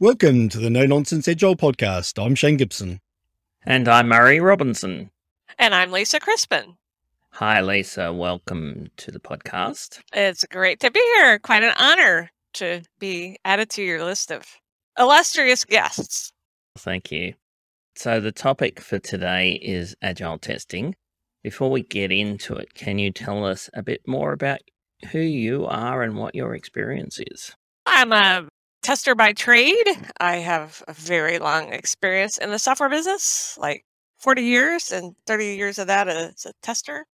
Welcome to the No Nonsense Agile podcast. I'm Shane Gibson. And I'm Murray Robinson. And I'm Lisa Crispin. Hi, Lisa. Welcome to the podcast. It's great to be here. Quite an honor to be added to your list of illustrious guests. Thank you. So the topic for today is agile testing. Before we get into it, can you tell us a bit more about who you are and what your experience is? I'm a tester by trade. I have a very long experience in the software business, like 40 years, and 30 years of that as a tester.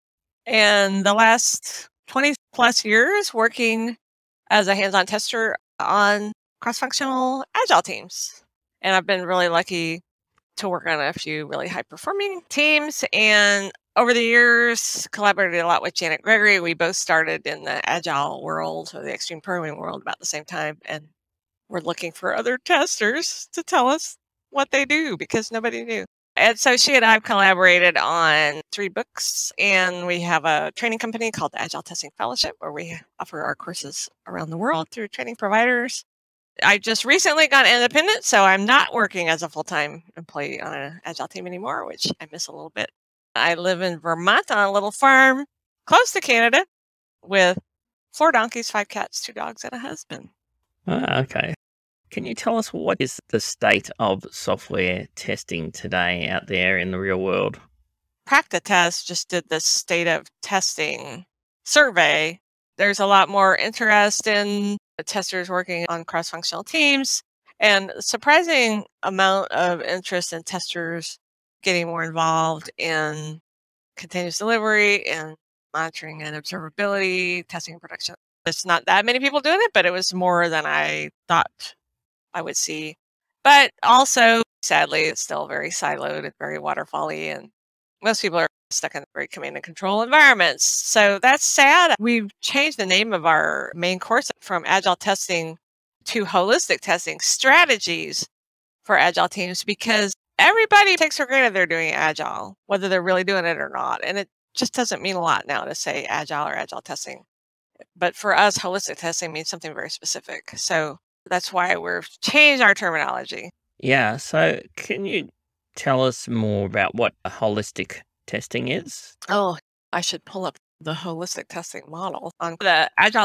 And the last 20 plus years working as a hands-on tester on cross-functional agile teams. And I've been really lucky to work on a few really high-performing teams. And over the years, collaborated a lot with Janet Gregory. We both started in the agile world or the extreme programming world about the same time. And we're looking for other testers to tell us what they do because nobody knew. And so she and I have collaborated on 3 books, and we have a training company called the Agile Testing Fellowship, where we offer our courses around the world through training providers. I just recently got independent, so I'm not working as a full-time employee on an Agile team anymore, which I miss a little bit. I live in Vermont on a little farm close to Canada with 4 donkeys, 5 cats, 2 dogs, and a husband. Okay. Can you tell us what is the state of software testing today out there in the real world? Practitest just did the state of testing survey. There's a lot more interest in testers working on cross-functional teams, and a surprising amount of interest in testers getting more involved in continuous delivery and monitoring and observability, testing and production. There's not that many people doing it, but it was more than I thought I would see. But also, sadly, it's still very siloed and very waterfall-y, and most people are stuck in very command and control environments. So that's sad. We've changed the name of our main course from Agile Testing to Holistic Testing Strategies for Agile Teams, because everybody takes for granted they're doing Agile, whether they're really doing it or not. And it just doesn't mean a lot now to say Agile or Agile Testing. But for us, holistic testing means something very specific. So that's why we've changed our terminology. Yeah, so can you tell us more about what a holistic testing is? Oh, I should pull up the holistic testing model on the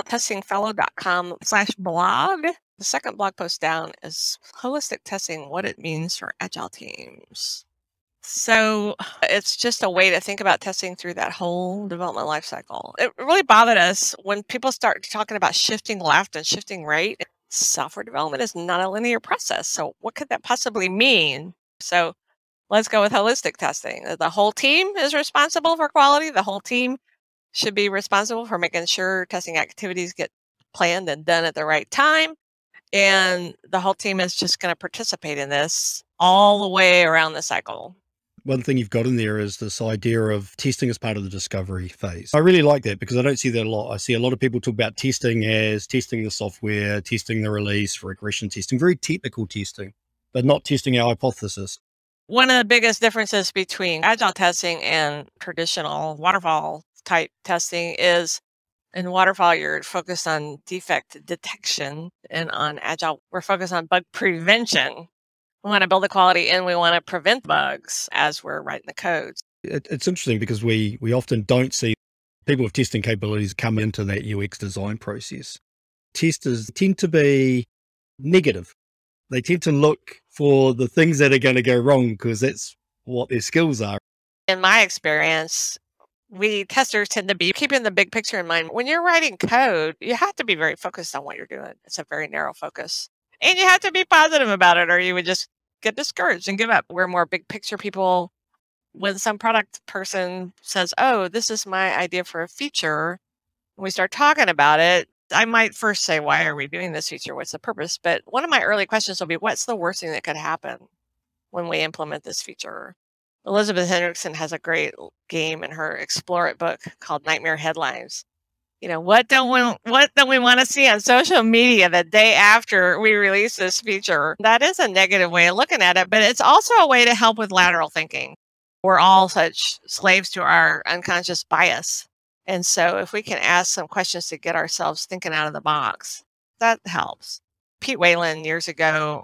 agiletestingfellow.com/blog. The second blog post down is holistic testing, what it means for agile teams. So it's just a way to think about testing through that whole development lifecycle. It really bothered us when people start talking about shifting left and shifting right. Software development is not a linear process. So what could that possibly mean? So let's go with holistic testing. The whole team is responsible for quality. The whole team should be responsible for making sure testing activities get planned and done at the right time. And the whole team is just going to participate in this all the way around the cycle. One thing you've got in there is this idea of testing as part of the discovery phase. I really like that because I don't see that a lot. I see a lot of people talk about testing as testing the software, testing the release, regression testing, very technical testing, but not testing our hypothesis. One of the biggest differences between agile testing and traditional waterfall type testing is in waterfall, you're focused on defect detection, and on agile, we're focused on bug prevention. We want to build the quality and we want to prevent bugs as we're writing the codes. It's interesting because we often don't see people with testing capabilities come into that UX design process. Testers tend to be negative. They tend to look for the things that are going to go wrong because that's what their skills are. In my experience, we testers tend to be keeping the big picture in mind. When you're writing code, you have to be very focused on what you're doing. It's a very narrow focus. And you have to be positive about it or you would just get discouraged and give up. We're more big picture people. When some product person says, oh, this is my idea for a feature, and we start talking about it, I might first say, why are we doing this feature? What's the purpose? But one of my early questions will be, what's the worst thing that could happen when we implement this feature? Elizabeth Hendrickson has a great game in her Explore It book called Nightmare Headlines. You know, what don't we want to see on social media the day after we release this feature? That is a negative way of looking at it, but it's also a way to help with lateral thinking. We're all such slaves to our unconscious bias. And so if we can ask some questions to get ourselves thinking out of the box, that helps. Pete Whalen years ago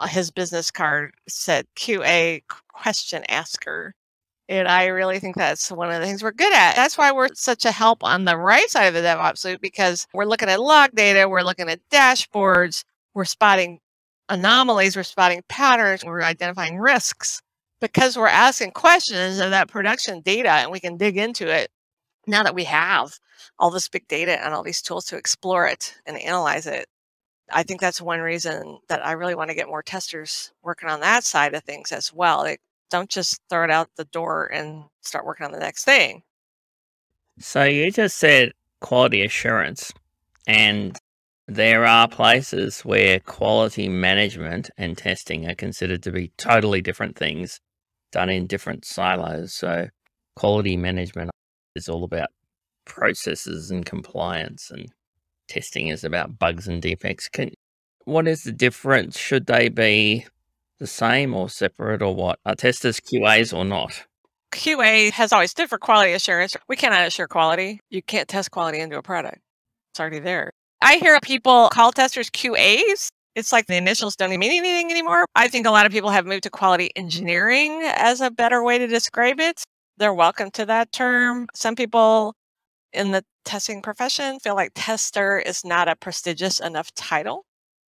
his business card said QA question asker. And I really think that's one of the things we're good at. That's why we're such a help on the right side of the DevOps loop, because we're looking at log data, we're looking at dashboards, we're spotting anomalies, we're spotting patterns, we're identifying risks. Because we're asking questions of that production data and we can dig into it now that we have all this big data and all these tools to explore it and analyze it. I think that's one reason that I really want to get more testers working on that side of things as well. They don't just throw it out the door and start working on the next thing. So you just said quality assurance, and there are places where quality management and testing are considered to be totally different things done in different silos. So quality management is all about processes and compliance, and testing is about bugs and defects. What is the difference? Should they be the same or separate, or what? Are testers QAs or not? QA has always stood for quality assurance. We cannot assure quality. You can't test quality into a product. It's already there. I hear people call testers QAs. It's like the initials don't mean anything anymore. I think a lot of people have moved to quality engineering as a better way to describe it. They're welcome to that term. Some people in the testing profession feel like tester is not a prestigious enough title.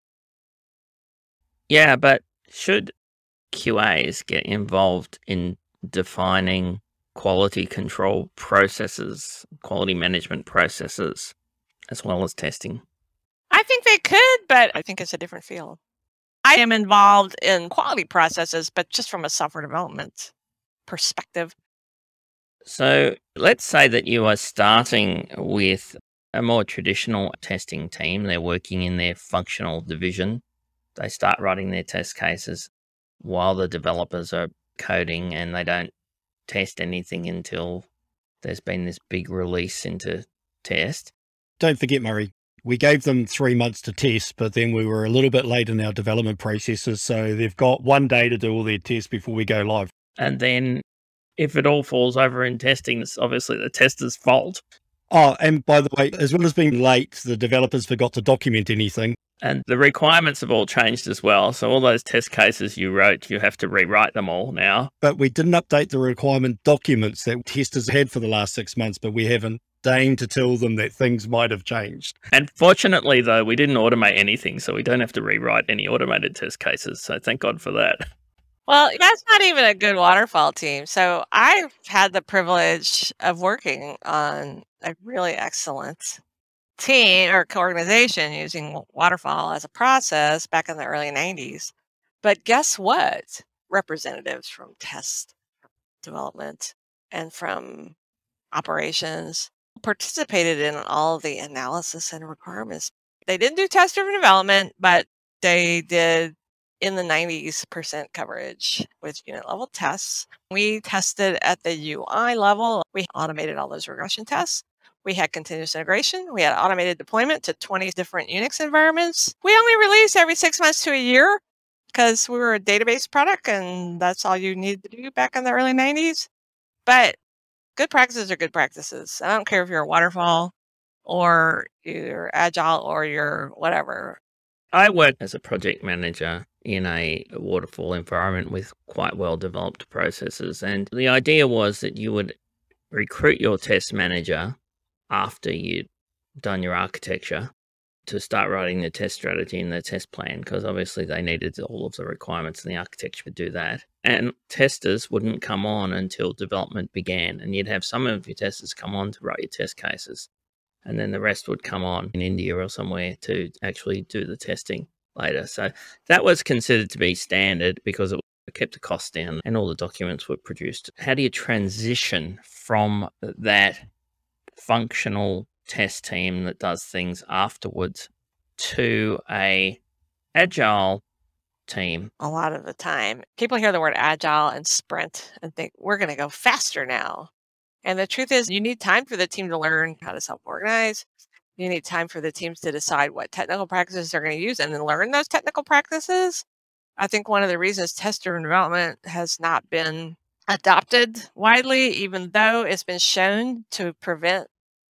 Yeah, but should QAs get involved in defining quality control processes, quality management processes, as well as testing? I think they could, but I think it's a different field. I am involved in quality processes, but just from a software development perspective. So let's say that you are starting with a more traditional testing team. They're working in their functional division. They start writing their test cases while the developers are coding, and they don't test anything until there's been this big release into test. Don't forget, Murray, we gave them 3 months to test, but then we were a little bit late in our development processes. So they've got 1 day to do all their tests before we go live. And then if it all falls over in testing, it's obviously the tester's fault. Oh, and by the way, as well as being late, the developers forgot to document anything. And the requirements have all changed as well. So all those test cases you wrote, you have to rewrite them all now. But we didn't update the requirement documents that testers had for the last 6 months, but we haven't deigned to tell them that things might have changed. And fortunately, though, we didn't automate anything, so we don't have to rewrite any automated test cases. So thank God for that. Well, that's not even a good waterfall team. So I've had the privilege of working on a really excellent team or organization using waterfall as a process back in the early 90s. But guess what? Representatives from test development and from operations participated in all of the analysis and requirements. They didn't do test-driven development, but they did in the 90% coverage with unit level tests. We tested at the UI level. We automated all those regression tests. We had continuous integration. We had automated deployment to 20 different Unix environments. We only released every 6 months to a year because we were a database product and that's all you needed to do back in the early 90s. But good practices are good practices. I don't care if you're a waterfall or you're agile or you're whatever. I worked as a project manager in a waterfall environment with quite well developed processes. And the idea was that you would recruit your test manager after you'd done your architecture to start writing the test strategy and the test plan, because obviously they needed all of the requirements and the architecture to do that. And testers wouldn't come on until development began. And you'd have some of your testers come on to write your test cases. And then the rest would come on in India or somewhere to actually do the testing later. So that was considered to be standard because it kept the costs down and all the documents were produced. How do you transition from that functional test team that does things afterwards to a agile team? A lot of the time, people hear the word agile and sprint and think, we're going to go faster now. And the truth is, you need time for the team to learn how to self-organize. You need time for the teams to decide what technical practices they're going to use and then learn those technical practices. I think one of the reasons test-driven development has not been adopted widely, even though it's been shown to prevent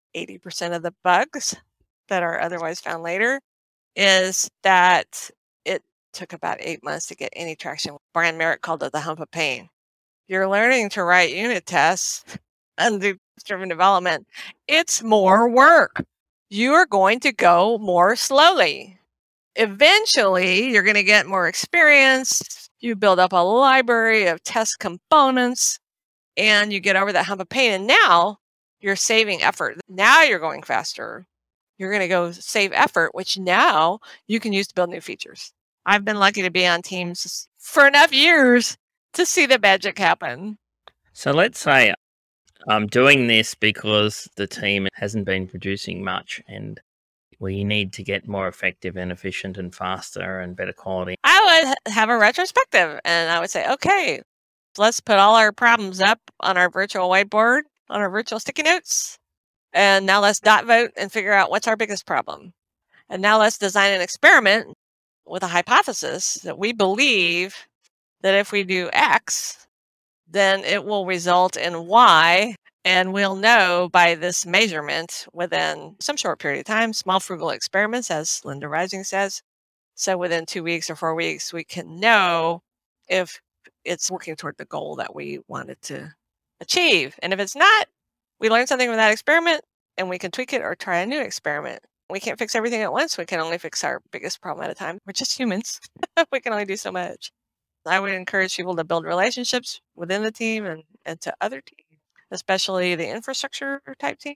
80% of the bugs that are otherwise found later, is that it took about 8 months to get any traction. Brian Merritt called it the hump of pain. You're learning to write unit tests and do test-driven development. It's more work. You're going to go more slowly. Eventually, you're going to get more experience. You build up a library of test components, and you get over that hump of pain. And now you're saving effort. Now you're going faster. You're going to go save effort, which now you can use to build new features. I've been lucky to be on teams for enough years to see the magic happen. So let's say I'm doing this because the team hasn't been producing much and we need to get more effective and efficient and faster and better quality. I would have a retrospective and I would say, okay, let's put all our problems up on our virtual whiteboard, on our virtual sticky notes. And now let's dot vote and figure out what's our biggest problem. And now let's design an experiment with a hypothesis that we believe that if we do X, then it will result in Y. And we'll know by this measurement within some short period of time, small frugal experiments, as Linda Rising says. So within 2 weeks or 4 weeks, we can know if it's working toward the goal that we wanted to achieve. And if it's not, we learn something from that experiment and we can tweak it or try a new experiment. We can't fix everything at once. We can only fix our biggest problem at a time. We're just humans. We can only do so much. I would encourage people to build relationships within the team and to other teams, especially the infrastructure type teams.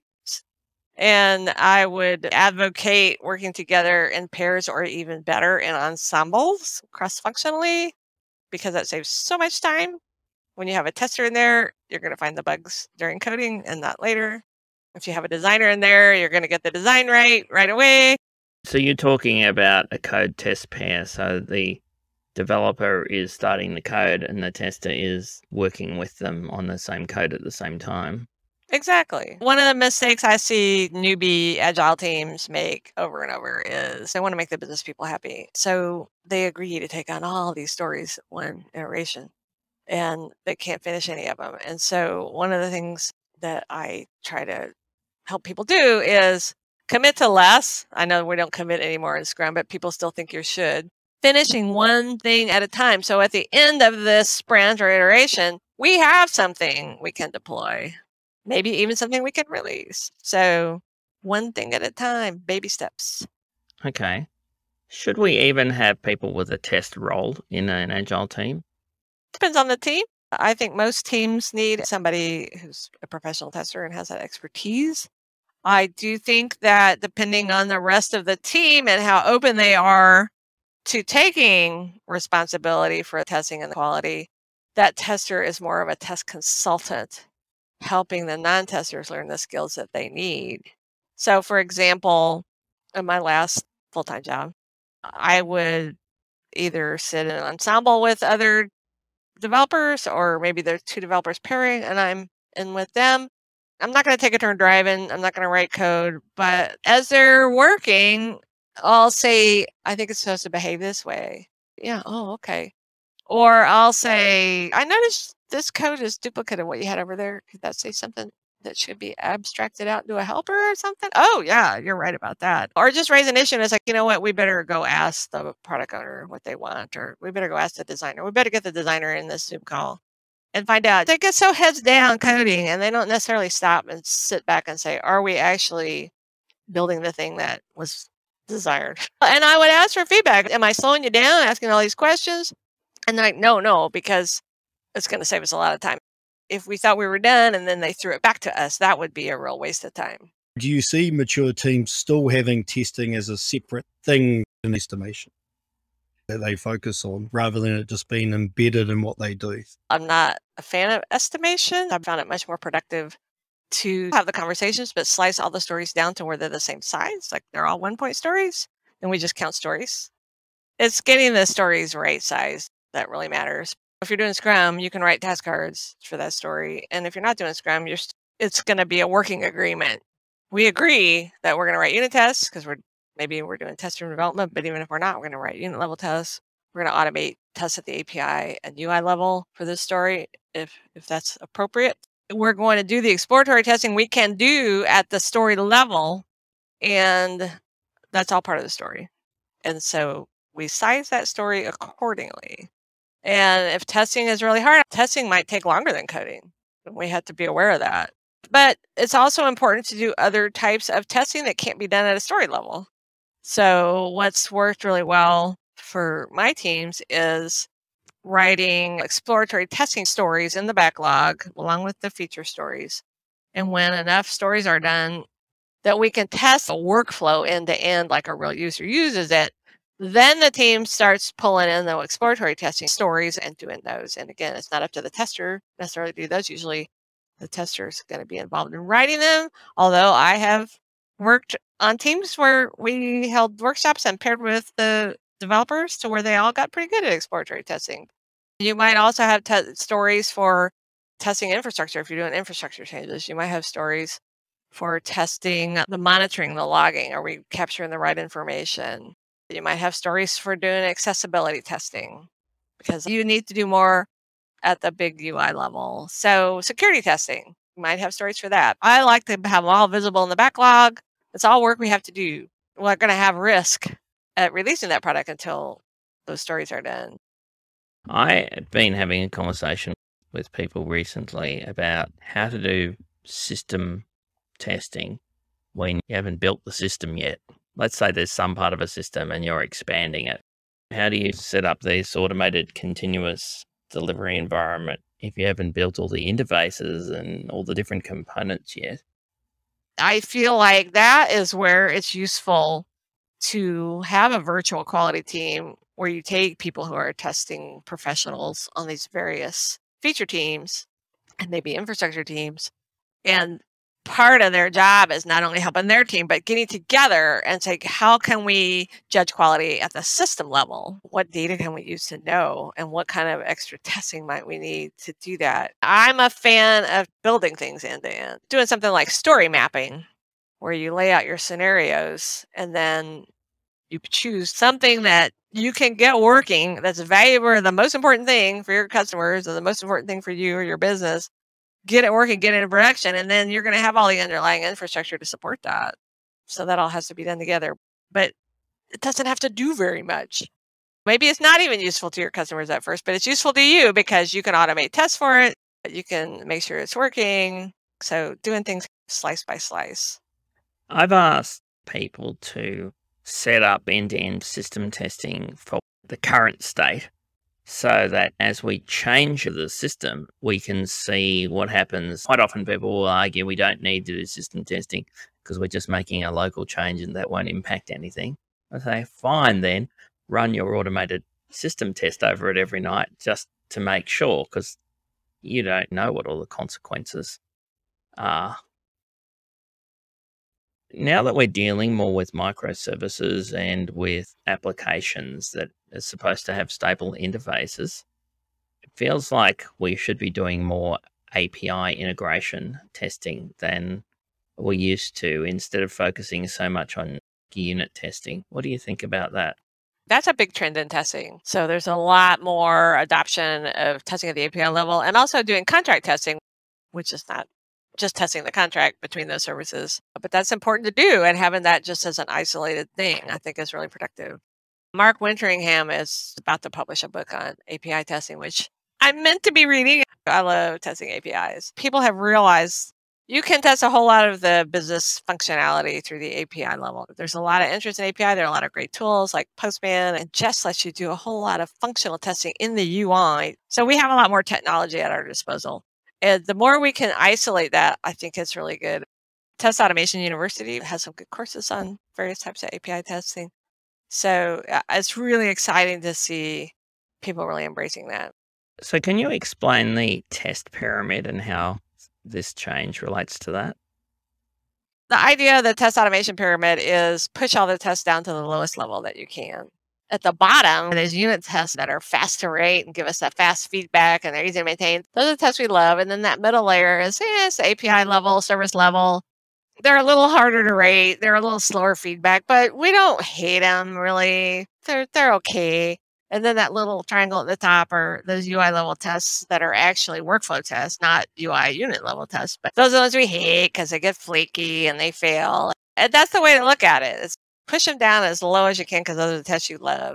And I would advocate working together in pairs or even better in ensembles cross-functionally, because that saves so much time. When you have a tester in there, you're going to find the bugs during coding and not later. If you have a designer in there, you're going to get the design right away. So you're talking about a code test pair. So the developer is starting the code and the tester is working with them on the same code at the same time. Exactly. One of the mistakes I see newbie agile teams make over and over is they want to make the business people happy. So they agree to take on all these stories one iteration and they can't finish any of them. And so one of the things that I try to help people do is commit to less. I know we don't commit anymore in Scrum, but people still think you should. Finishing one thing at a time. So at the end of this sprint or iteration, we have something we can deploy. Maybe even something we can release. So one thing at a time, baby steps. Okay. Should we even have people with a test role in an agile team? Depends on the team. I think most teams need somebody who's a professional tester and has that expertise. I do think that depending on the rest of the team and how open they are to taking responsibility for testing and the quality, that tester is more of a test consultant, helping the non-testers learn the skills that they need. So for example, in my last full-time job, I would either sit in an ensemble with other developers, or maybe there's 2 developers pairing and I'm in with them. I'm not going to take a turn driving. I'm not going to write code, but as they're working, I'll say, I think it's supposed to behave this way. Yeah. Oh, okay. Or I'll say, I noticed this code is duplicate of what you had over there. Could that say something that should be abstracted out into a helper or something? Oh, yeah, you're right about that. Or just raise an issue and it's like, you know what, we better go ask the product owner what they want, or we better go ask the designer. We better get the designer in this Zoom call and find out. They get so heads down coding and they don't necessarily stop and sit back and say, are we actually building the thing that was desired? And I would ask for feedback. Am I slowing you down, asking all these questions? And they're like, no, because it's going to save us a lot of time. If we thought we were done and then they threw it back to us, that would be a real waste of time. Do you see mature teams still having testing as a separate thing in estimation that they focus on, rather than it just being embedded in what they do? I'm not a fan of estimation. I found it much more productive to have the conversations, but slice all the stories down to where they're the same size, like they're all 1-point stories, and we just count stories. It's getting the stories right size that really matters. If you're doing Scrum, you can write task cards for that story. And if you're not doing Scrum, it's going to be a working agreement. We agree that we're going to write unit tests because maybe we're doing test-driven development, but even if we're not, we're going to write unit level tests. We're going to automate tests at the API and UI level for this story if that's appropriate. We're going to do the exploratory testing we can do at the story level, and that's all part of the story. And so we size that story accordingly. And if testing is really hard, testing might take longer than coding. We have to be aware of that. But it's also important to do other types of testing that can't be done at a story level. So what's worked really well for my teams is writing exploratory testing stories in the backlog along with the feature stories. And when enough stories are done that we can test a workflow end to end like a real user uses it, then the team starts pulling in the exploratory testing stories and doing those. And again, it's not up to the tester necessarily to do those. Usually the tester is going to be involved in writing them. Although I have worked on teams where we held workshops and paired with the developers to where they all got pretty good at exploratory testing. You might also have stories for testing infrastructure. If you're doing infrastructure changes, you might have stories for testing the monitoring, the logging. Are we capturing the right information? You might have stories for doing accessibility testing because you need to do more at the big UI level. So security testing, you might have stories for that. I like to have them all visible in the backlog. It's all work we have to do. We're not going to have risk at releasing that product until those stories are done. I have been having a conversation with people recently about how to do system testing when you haven't built the system yet. Let's say there's some part of a system and you're expanding it. How do you set up this automated continuous delivery environment if you haven't built all the interfaces and all the different components yet? I feel like that is where it's useful to have a virtual quality team where you take people who are testing professionals on these various feature teams and maybe infrastructure teams. And part of their job is not only helping their team, but getting together and say, how can we judge quality at the system level? What data can we use to know? And what kind of extra testing might we need to do that? I'm a fan of building things end to end, doing something like story mapping, where you lay out your scenarios and then you choose something that you can get working that's valuable or the most important thing for your customers or the most important thing for you or your business. Get it working, get it in production, and then you're going to have all the underlying infrastructure to support that. So that all has to be done together. But it doesn't have to do very much. Maybe it's not even useful to your customers at first, but it's useful to you because you can automate tests for it. You can make sure it's working. So doing things slice by slice. I've asked people to set up end-to-end system testing for the current state so that as we change the system, we can see what happens. Quite often people will argue we don't need to do system testing because we're just making a local change and that won't impact anything. I say, fine then, run your automated system test over it every night just to make sure, because you don't know what all the consequences are. Now that we're dealing more with microservices and with applications that are supposed to have stable interfaces, it feels like we should be doing more API integration testing than we used to, instead of focusing so much on unit testing. What do you think about that? That's a big trend in testing. So there's a lot more adoption of testing at the API level and also doing contract testing, which is not just testing the contract between those services. But that's important to do, and having that just as an isolated thing, I think is really productive. Mark Winteringham is about to publish a book on API testing, which I'm meant to be reading. I love testing APIs. People have realized you can test a whole lot of the business functionality through the API level. There's a lot of interest in API. There are a lot of great tools like Postman, and Jest lets you do a whole lot of functional testing in the UI. So we have a lot more technology at our disposal. And the more we can isolate that, I think it's really good. Test Automation University has some good courses on various types of API testing. So it's really exciting to see people really embracing that. So can you explain the test pyramid and how this change relates to that? The idea of the test automation pyramid is push all the tests down to the lowest level that you can. At the bottom, there's unit tests that are fast to rate and give us that fast feedback, and they're easy to maintain. Those are the tests we love. And then that middle layer is API level, service level. They're a little harder to rate. They're a little slower feedback, but we don't hate them really. They're okay. And then that little triangle at the top are those UI level tests that are actually workflow tests, not UI unit level tests. But those are the ones we hate because they get flaky and they fail. And that's the way to look at it. It's push them down as low as you can because those are the tests you love.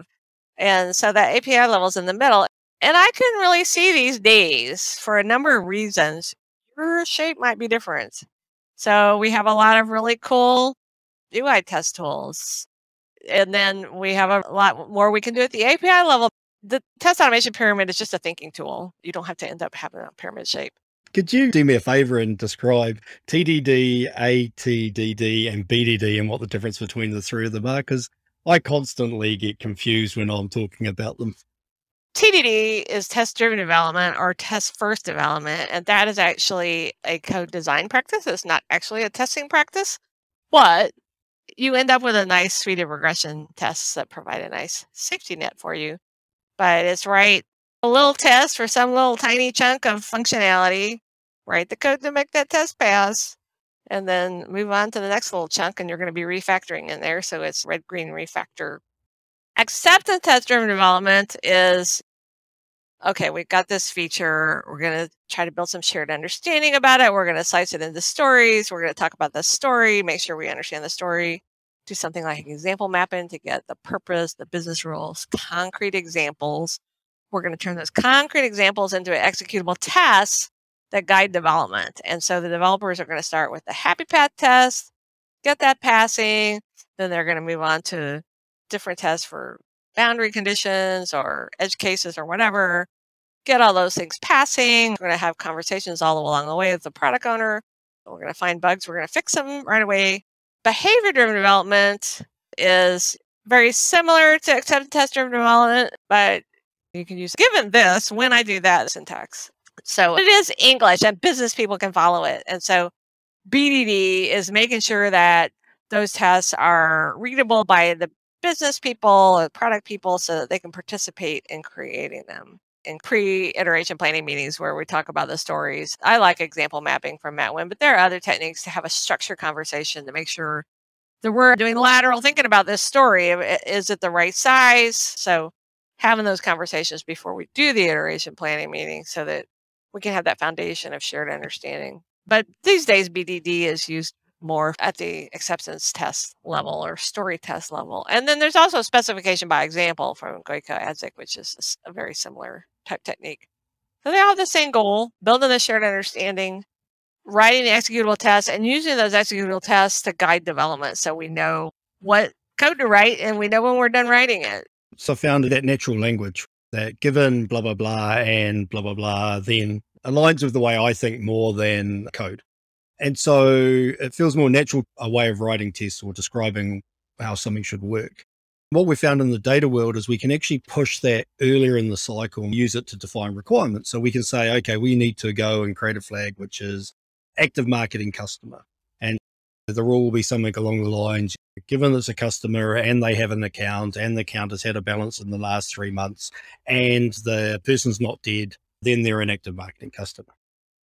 And so that API level is in the middle. And I can really see these days, for a number of reasons, your shape might be different. So we have a lot of really cool UI test tools. And then we have a lot more we can do at the API level. The test automation pyramid is just a thinking tool. You don't have to end up having a pyramid shape. Could you do me a favor and describe TDD, ATDD, and BDD and what the difference between the three of them are? Because I constantly get confused when I'm talking about them. TDD is test-driven development or test-first development, and that is actually a code design practice. It's not actually a testing practice, but you end up with a nice suite of regression tests that provide a nice safety net for you. But it's write a little test for some little tiny chunk of functionality, write the code to make that test pass, and then move on to the next little chunk, and you're going to be refactoring in there. So it's red-green refactor. Acceptance test-driven development is, okay, we've got this feature. We're going to try to build some shared understanding about it. We're going to slice it into stories. We're going to talk about the story, make sure we understand the story, do something like example mapping to get the purpose, the business rules, concrete examples. We're going to turn those concrete examples into executable tests that guide development. And so the developers are going to start with the happy path test, get that passing, then they're going to move on to different tests for boundary conditions or edge cases or whatever, get all those things passing. We're going to have conversations all along the way with the product owner. We're going to find bugs. We're going to fix them right away. Behavior-driven development is very similar to acceptance test-driven development, but you can use given this when I do that syntax. So it is English and business people can follow it. And so BDD is making sure that those tests are readable by the business people or product people so that they can participate in creating them in pre-iteration planning meetings where we talk about the stories. I like example mapping from Matt Wynn, but there are other techniques to have a structured conversation to make sure that we're doing lateral thinking about this story. Is it the right size? So having those conversations before we do the iteration planning meeting so that we can have that foundation of shared understanding. But these days, BDD is used more at the acceptance test level or story test level. And then there's also specification by example from Goiko Adzik, which is a very similar type technique. So they all have the same goal, building the shared understanding, writing the executable tests, and using those executable tests to guide development so we know what code to write and we know when we're done writing it. So I found that natural language, that given blah, blah, blah, and blah, blah, blah, then aligns with the way I think more than code. And so it feels more natural, a way of writing tests or describing how something should work. What we found in the data world is we can actually push that earlier in the cycle and use it to define requirements. So we can say, okay, we need to go and create a flag, which is active marketing customer. And the rule will be something along the lines, given it's a customer and they have an account and the account has had a balance in the last 3 months and the person's not dead, then they're an active marketing customer.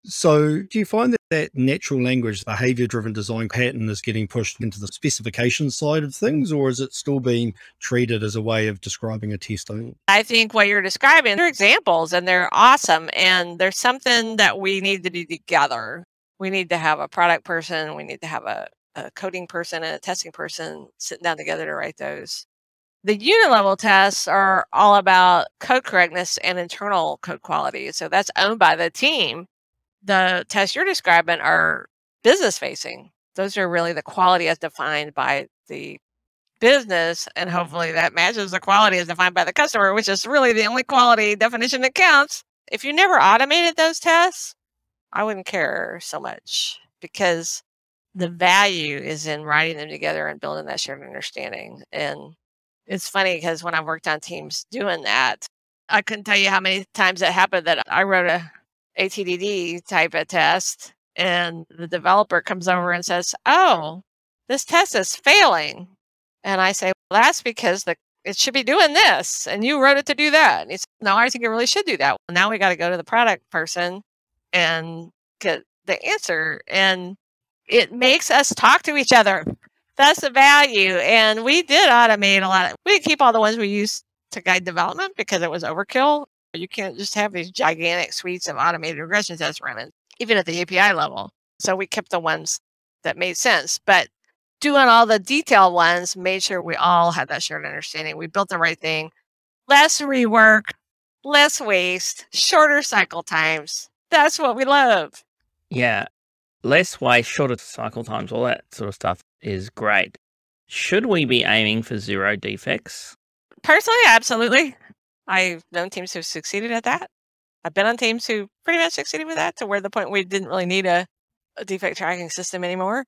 So do you find that natural language, behavior-driven design pattern is getting pushed into the specification side of things, or is it still being treated as a way of describing a test only? I think what you're describing, they're examples and they're awesome. And there's something that we need to do together. We need to have a product person. We need to have a coding person and a testing person sitting down together to write those. The unit level tests are all about code correctness and internal code quality. So that's owned by the team. The tests you're describing are business facing. Those are really the quality as defined by the business, and hopefully that matches the quality as defined by the customer, which is really the only quality definition that counts. If you never automated those tests, I wouldn't care so much because the value is in writing them together and building that shared understanding. And it's funny because when I worked on teams doing that, I couldn't tell you how many times it happened that I wrote a ATDD type of test and the developer comes over and says, oh, this test is failing. And I say, well, that's because it should be doing this and you wrote it to do that. And he said, no, I think it really should do that. Well, now we got to go to the product person and get the answer. And it makes us talk to each other. That's the value. And we did automate a lot. We didn't keep all the ones we used to guide development because it was overkill. You can't just have these gigantic suites of automated regression tests running, even at the API level. So we kept the ones that made sense. But doing all the detailed ones made sure we all had that shared understanding. We built the right thing. less rework, less waste, shorter cycle times. That's what we love. Yeah. Less waste, shorter cycle times, all that sort of stuff is great. Should we be aiming for 0 defects? Personally, absolutely. I've known teams who've succeeded at that. I've been on teams who pretty much succeeded with that to where the point we didn't really need a defect tracking system anymore.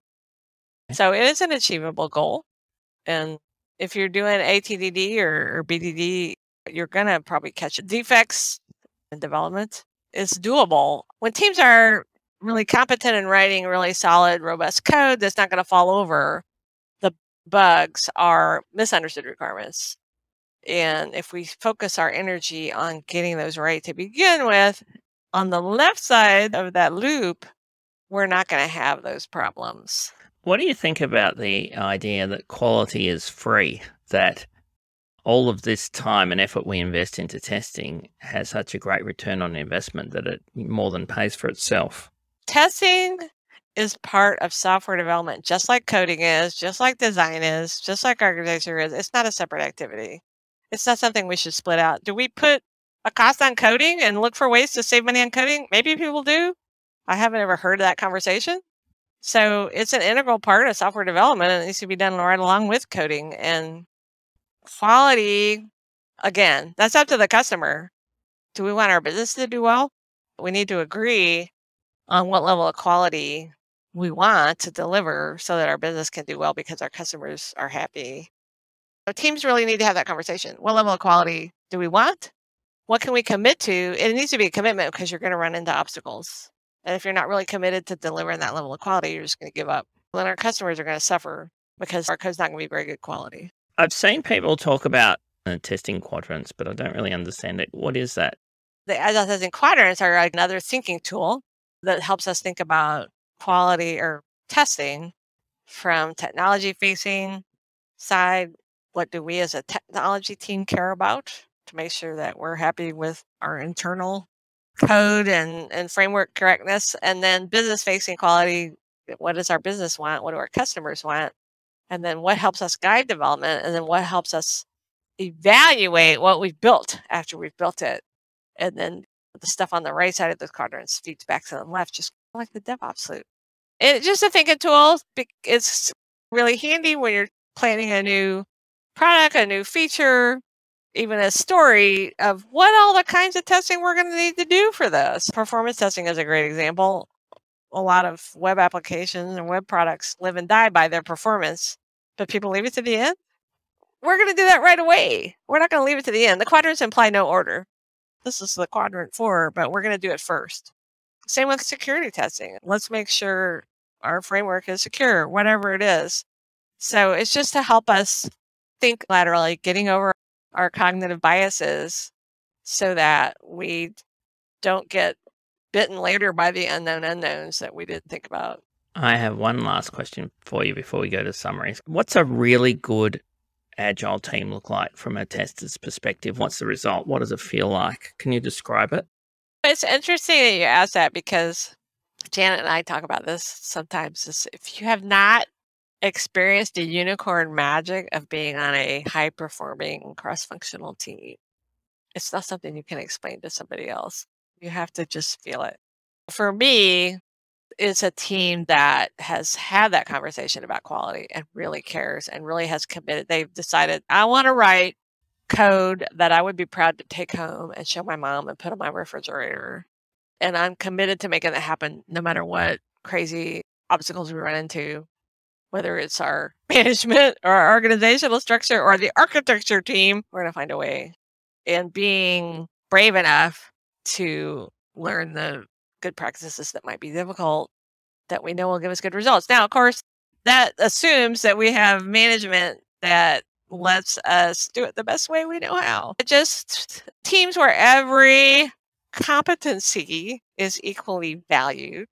So it is an achievable goal. And if you're doing ATDD or BDD, you're going to probably catch defects in development. It's doable. When teams are really competent in writing really solid, robust code that's not going to fall over, the bugs are misunderstood requirements. And if we focus our energy on getting those right to begin with, on the left side of that loop, we're not going to have those problems. What do you think about the idea that quality is free, that all of this time and effort we invest into testing has such a great return on investment that it more than pays for itself? Testing is part of software development, just like coding is, just like design is, just like architecture is. It's not a separate activity. It's not something we should split out. Do we put a cost on coding and look for ways to save money on coding? Maybe people do. I haven't ever heard of that conversation. So it's an integral part of software development, and it needs to be done right along with coding. And quality, again, that's up to the customer. Do we want our business to do well? We need to agree on what level of quality we want to deliver so that our business can do well because our customers are happy. So teams really need to have that conversation. What level of quality do we want? What can we commit to? It needs to be a commitment because you're going to run into obstacles. And if you're not really committed to delivering that level of quality, you're just going to give up. Then our customers are going to suffer because our code's not going to be very good quality. I've seen people talk about testing quadrants, but I don't really understand it. What is that? The agile testing quadrants are another thinking tool that helps us think about quality or testing from technology facing side. What do we as a technology team care about to make sure that we're happy with our internal code and framework correctness? And then business facing quality. What does our business want? What do our customers want? And then what helps us guide development? And then what helps us evaluate what we've built after we've built it? And then the stuff on the right side of the quadrants feeds back to the left, just like the DevOps loop. It's just a thinking tool. It's really handy when you're planning a new product, a new feature, even a story of what all the kinds of testing we're going to need to do for this. Performance testing is a great example. A lot of web applications and web products live and die by their performance, but people leave it to the end. We're going to do that right away. We're not going to leave it to the end. The quadrants imply no order. This is the quadrant 4, but we're going to do it first. Same with security testing. Let's make sure our framework is secure, whatever it is. So it's just to help us think laterally, getting over our cognitive biases so that we don't get bitten later by the unknown unknowns that we didn't think about. I have one last question for you before we go to summaries. What's a really good agile team look like from a tester's perspective? What's the result? What does it feel like? Can you describe it? It's interesting that you ask that because Janet and I talk about this sometimes. If you have not experienced the unicorn magic of being on a high-performing cross-functional team, it's not something you can explain to somebody else. You have to just feel it. For me, it's a team that has had that conversation about quality and really cares and really has committed. They've decided, I want to write code that I would be proud to take home and show my mom and put on my refrigerator. And I'm committed to making that happen no matter what crazy obstacles we run into, whether it's our management or our organizational structure or the architecture team, we're going to find a way. And being brave enough to learn the good practices that might be difficult, that we know will give us good results. Now, of course, that assumes that we have management that lets us do it the best way we know how. Just teams where every competency is equally valued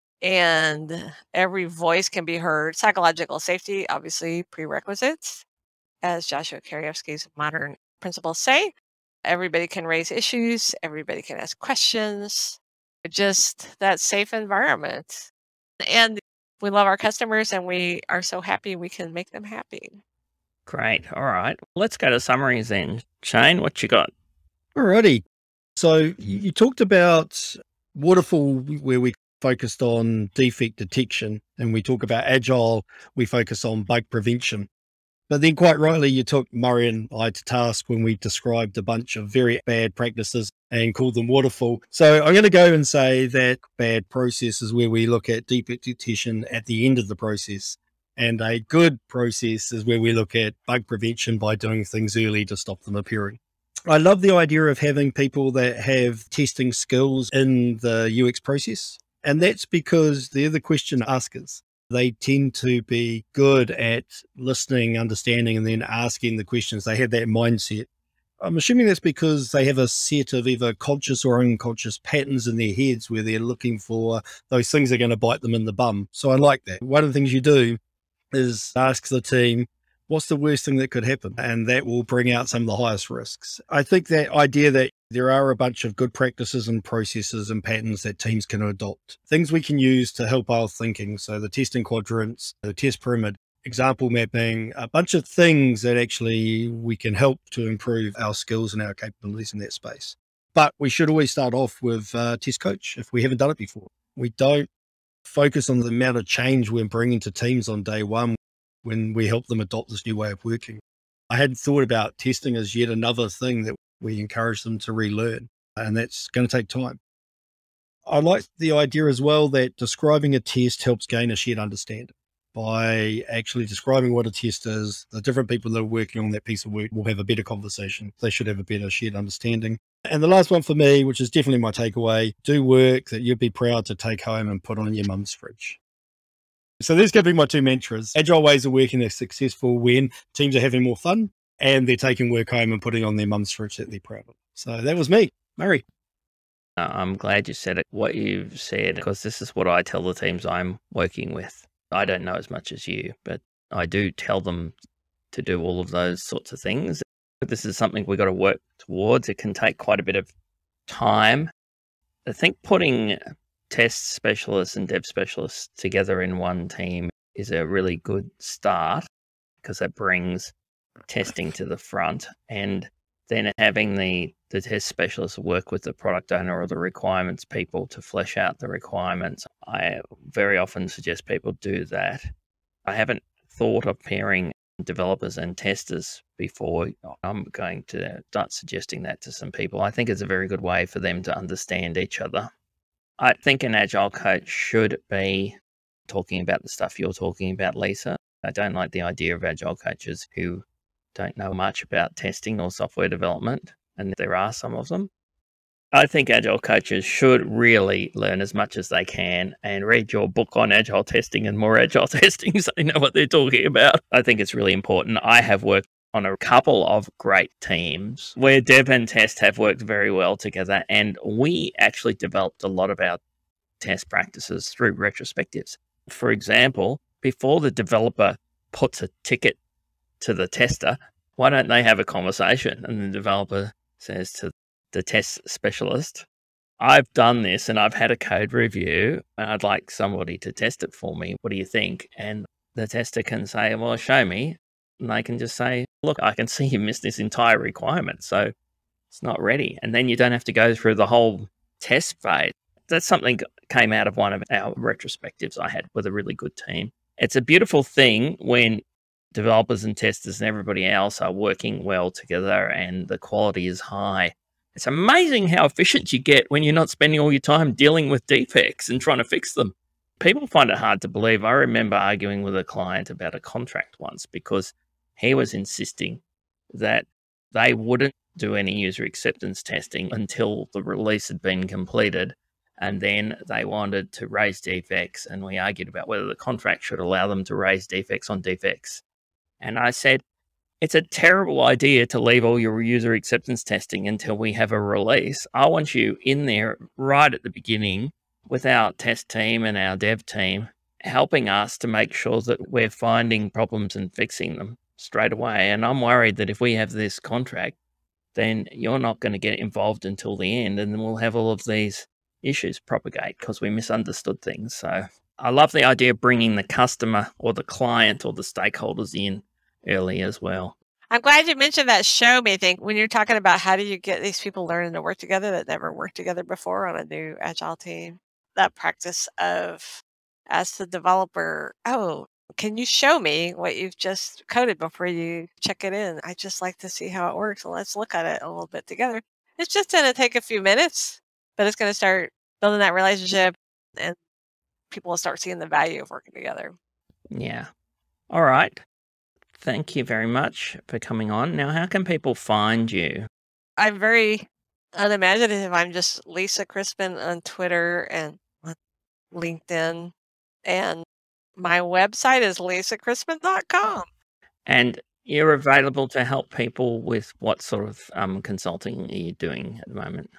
and every voice can be heard. Psychological safety, obviously, prerequisites, as Joshua Karyevsky's modern principles say. Everybody can raise issues. Everybody can ask questions. Just that safe environment. And we love our customers and we are so happy we can make them happy. Great. All right. Let's go to summaries then. Shane, what you got? Alrighty. So you talked about waterfall, where we focused on defect detection, and we talk about agile, we focus on bug prevention. But then quite rightly, you took Murray and I to task when we described a bunch of very bad practices and called them waterfall. So I'm going to go and say that bad process is where we look at defect detection at the end of the process. And a good process is where we look at bug prevention by doing things early to stop them appearing. I love the idea of having people that have testing skills in the UX process. And that's because they're the question askers. They tend to be good at listening, understanding, and then asking the questions. They have that mindset. I'm assuming that's because they have a set of either conscious or unconscious patterns in their heads where they're looking for those things that are going to bite them in the bum. So I like that. One of the things you do is ask the team, what's the worst thing that could happen? And that will bring out some of the highest risks. I think that idea that there are a bunch of good practices and processes and patterns that teams can adopt, things we can use to help our thinking. So the testing quadrants, the test pyramid, example mapping, a bunch of things that actually we can help to improve our skills and our capabilities in that space. But we should always start off with test coach if we haven't done it before. We don't focus on the amount of change we're bringing to teams on day one when we help them adopt this new way of working. I hadn't thought about testing as yet another thing that we encourage them to relearn, and that's going to take time. I like the idea as well that describing a test helps gain a shared understanding. By actually describing what a test is, the different people that are working on that piece of work will have a better conversation. They should have a better shared understanding. And the last one for me, which is definitely my takeaway, do work that you'd be proud to take home and put on your mum's fridge. So there's going to be my two mantras. Agile ways of working are successful when teams are having more fun and they're taking work home and putting on their mum's fridge that they're proud of. So that was me, Murray. I'm glad you said it, what you've said, because this is what I tell the teams I'm working with. I don't know as much as you, but I do tell them to do all of those sorts of things. This is something we've got to work towards. It can take quite a bit of time. I think putting test specialists and dev specialists together in one team is a really good start because that brings testing to the front, and then having the test specialists work with the product owner or the requirements people to flesh out the requirements. I very often suggest people do that. I haven't thought of pairing developers and testers before. I'm going to start suggesting that to some people. I think it's a very good way for them to understand each other. I think an agile coach should be talking about the stuff you're talking about, Lisa. I don't like the idea of agile coaches who don't know much about testing or software development, and there are some of them. I think agile coaches should really learn as much as they can and read your book on agile testing and more agile testing so they know what they're talking about. I think it's really important. I have worked on a couple of great teams where dev and test have worked very well together, and we actually developed a lot of our test practices through retrospectives. For example, before the developer puts a ticket to the tester, why don't they have a conversation? And the developer says to the test specialist, I've done this and I've had a code review and I'd like somebody to test it for me. What do you think? And the tester can say, well, show me. And they can just say, look, I can see you missed this entire requirement, so it's not ready. And then you don't have to go through the whole test phase. That's something that came out of one of our retrospectives I had with a really good team. It's a beautiful thing when developers and testers and everybody else are working well together and the quality is high. It's amazing how efficient you get when you're not spending all your time dealing with defects and trying to fix them. People find it hard to believe. I remember arguing with a client about a contract once because he was insisting that they wouldn't do any user acceptance testing until the release had been completed. And then they wanted to raise defects, and we argued about whether the contract should allow them to raise defects on defects. And I said, it's a terrible idea to leave all your user acceptance testing until we have a release. I want you in there right at the beginning with our test team and our dev team, helping us to make sure that we're finding problems and fixing them straight away. And I'm worried that if we have this contract, then you're not going to get involved until the end, and then we'll have all of these issues propagate because we misunderstood things. So I love the idea of bringing the customer or the client or the stakeholders in early as well. I'm glad you mentioned that show me thing when you're talking about how do you get these people learning to work together that never worked together before on a new agile team. That practice of, as the developer, oh, can you show me what you've just coded before you check it in? I just like to see how it works. So let's look at it a little bit together. It's just going to take a few minutes, but it's going to start building that relationship and people will start seeing the value of working together. Yeah. All right. Thank you very much for coming on. Now, how can people find you? I'm very unimaginative. I'm just Lisa Crispin on Twitter and on LinkedIn. And my website is lisacrispin.com. And you're available to help people with what sort of consulting are you doing at the moment?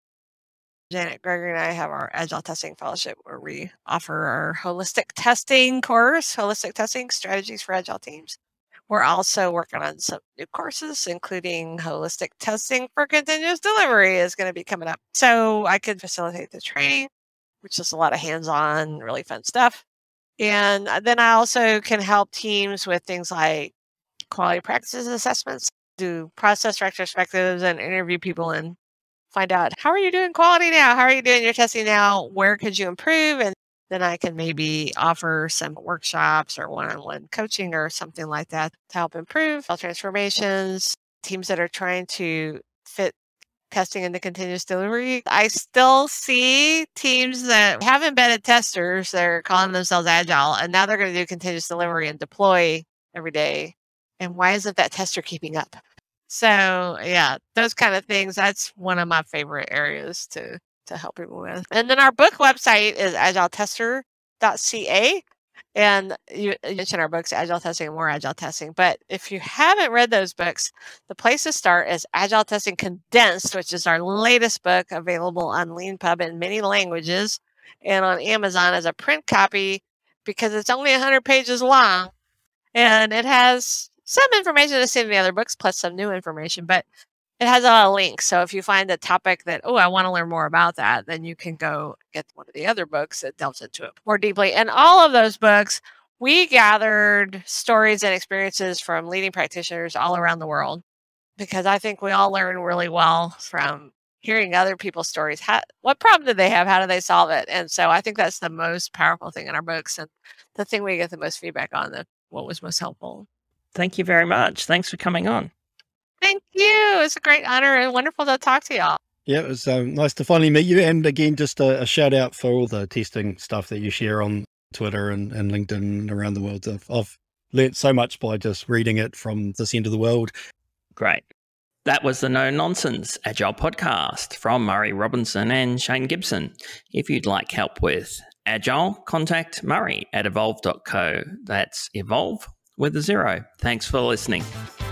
Janet Gregory and I have our Agile Testing Fellowship where we offer our holistic testing course, holistic testing strategies for Agile teams. We're also working on some new courses, including holistic testing for continuous delivery is going to be coming up. So I could facilitate the training, which is a lot of hands-on, really fun stuff. And then I also can help teams with things like quality practices assessments, do process retrospectives and interview people and find out, how are you doing quality now? How are you doing your testing now? Where could you improve? And then I can maybe offer some workshops or one-on-one coaching or something like that to help improve transformations, teams that are trying to fit testing into continuous delivery. I still see teams that have embedded testers that are calling themselves Agile, and now they're going to do continuous delivery and deploy every day. And why isn't that tester keeping up? So yeah, those kind of things, that's one of my favorite areas to help people with. And then our book website is agiletester.ca. And you mentioned our books, Agile Testing and More Agile Testing. But if you haven't read those books, the place to start is Agile Testing Condensed, which is our latest book available on LeanPub in many languages and on Amazon as a print copy because it's only 100 pages long. And it has some information the same in the other books, plus some new information, but it has a lot of links. So if you find a topic that, I want to learn more about that, then you can go get one of the other books that delves into it more deeply. And all of those books, we gathered stories and experiences from leading practitioners all around the world, because I think we all learn really well from hearing other people's stories. What problem did they have? How do they solve it? And so I think that's the most powerful thing in our books and the thing we get the most feedback on, what was most helpful. Thank you very much. Thanks for coming on. Thank you. It's a great honor and wonderful to talk to y'all. Yeah, it was nice to finally meet you. And again, just a shout out for all the testing stuff that you share on Twitter and LinkedIn and around the world. I've learnt so much by just reading it from this end of the world. Great. That was the No Nonsense Agile podcast from Murray Robinson and Shane Gibson. If you'd like help with Agile, contact Murray at evolve.co. That's evolve with a 0. Thanks for listening.